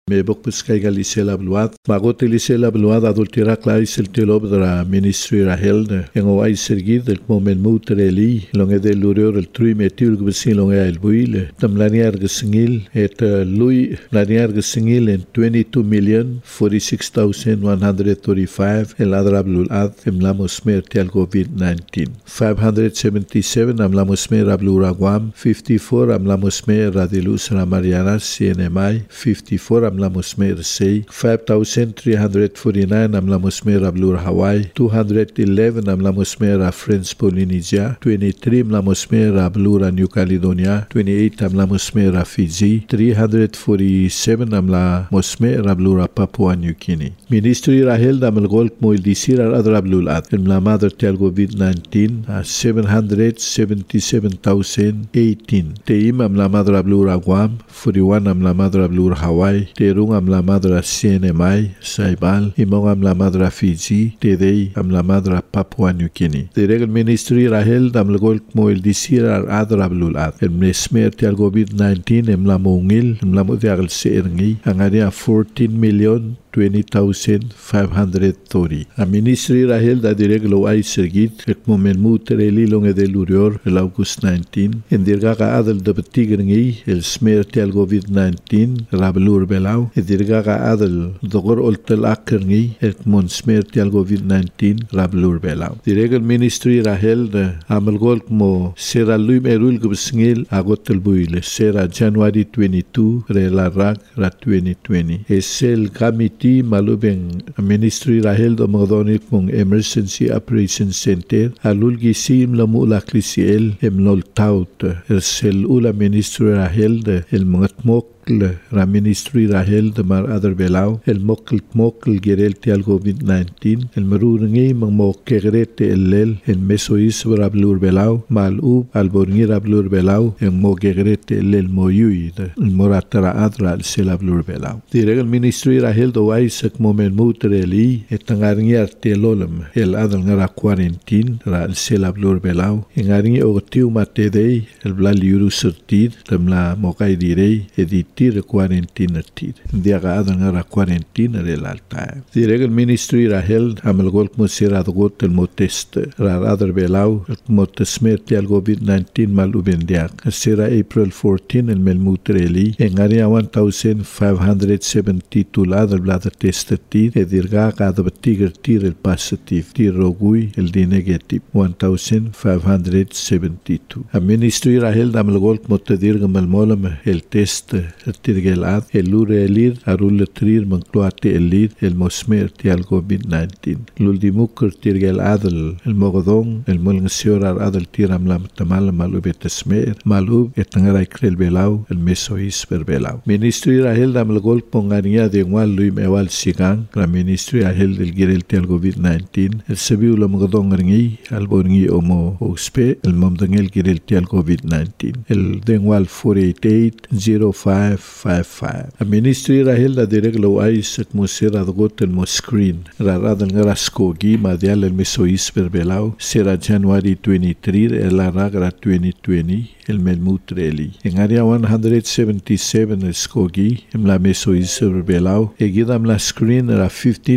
me bokpus kaiga lisela bluat magot lisela bluat adultera clais el telob dra ministry Rahel engo ai sergid el moment mutreli longe de lurior el trui metil gbesin longe el buile tamlaniar gesingil et lui laniar gesingil en 22,46,135 el adrablul ad emlamos mer tel COVID-19 577 amlamos mer ablura guam 54 amlamos mer radilus ramariana CNMI 54 amlamos mer sei 5,349 amlamos mer ablura Hawaii 211 amlamos mer a French Polynesia 23 amlamos mer ablura New Caledonia 28 amlamos mer a Fiji 347 amlamos mer ablura Papua New Guinea Ministry Rahel damel golk moil disir adrablul ad emlamadr tel COVID-19 a 777,018 teim amlamadr ablura Guam 41 amlamadr ablura Hawaii terung amlamadr CNMI Saibal imong amlamadr Fiji tedei amlamadr Papua New Guinea the regal ministry Rahel damel golk moil disir adrablul ad emnesmer tel COVID-19 emlamongil emlamodiagal seerngi angania 14,20,530 a ministry Rahel da direglo ai sergit ek moment mutreli longe de lurior el August 19 en dirgaga adel de betigengi el smer tel COVID-19 rablur belau en dirgaga adel dogor oltel akerngi ek mon smer tel COVID-19 rablur belau diregel ministry Rahel de amel golk mo sera luim erul gubsngil agotel buile sera January 22 re la rak ra 2020 esel committee malubeng ministry Rahel do magdonit mong emergency operations center alul gisim lamu laklisiel emnol taut sel ula ministry Rahel de el mok ra ministry Rahel de mar adar belau el mokl gerel tial COVID-19 el marurngi mang mokegrete el mesois rablur belau mal alborngi rablur belau en mokegrete el moyuid el moratara adra el selablur belau direg el ministry Rahel do Isaac moment mutreli etangarngi artelolem el adal ngara quarantine ra el selablur belau engarngi otiu matedei el blaliuru sertid temla mokai direi edit tira quarantena tid diaga adangara quarantena del alta direg el ministry Rahel amel golk mosira got el motest ra adar belau motesmer tel COVID-19 malubendiak sera April 14 el melmutreli en area 1,572 ladar blada tested tid edirga cada tiger tir el positive tir rogui el di negative 1,572 a ministry Rahel amel golk motedirga malmolam el test tirgelad el lure elir arul trir mancloate elir el mosmer tial COVID-19 l'uldimukur tirgelad el mogodong el molngsior adal tiram lam tamal malubetesmer malub etangara ikrel belau el mesois belau ministry Rahel damel gol pongania de wal luim ewal sigang la ministry Rahel del girel tial COVID-19 el sebiu lo mogodong ngi alborngi omo ospe el momdangel girel tial COVID-19 el dengwal 4880555 a ministry Rahel da direglo Isaac musera got el screen radal ngaraskogi madial el mesois belau sera January 23 el aragra 2020 el melmutreli en area 177 el skogi en la mesois belau egidam la screen era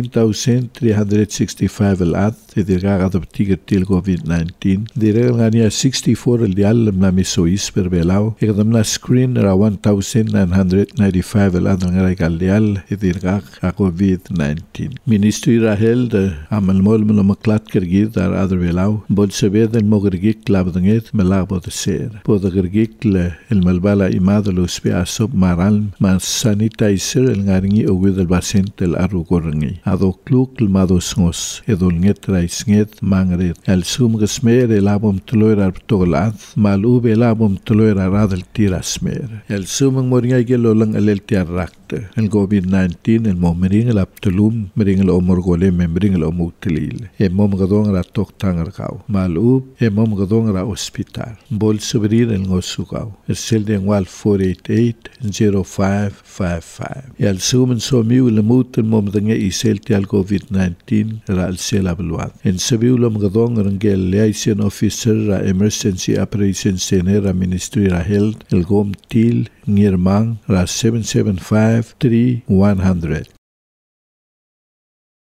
15,365 el ad edirgaga adoptiger til COVID-19 direg ania 64 el dial la mesois belau egidam la screen era 1,995 el ad ngara dial edirgag a COVID-19 ministry Rahel de amal mol maklat kergid dar adar belau bol sebed el mogregik labdanget melabo de ser de gergikle el malbala imadlo spia sob maral man sanitizer el ngaringi o del basent el arugorngi ado kluk el madosngos edol nget raisnget mangret el sum gesmer el abom tloer toglad mal ub el abom tloer radel tirasmer el sum moringa gelo lang el tiarrak el COVID-19 el momering el aptulum mering el omorgole membring el omutlil e mom gadong ra tok tangarkau mal ub e mom gadong ra hospital bol subrir el ngosukau el sel de wal 4880555 el sumen so miu el lemut mo mdenge isel tial COVID-19 ra al sela beluat. En sebiula mgadong rangel liaison officer ra emergency operations center ra Ministry ra Health el gom til ngirmang ra 775-3100.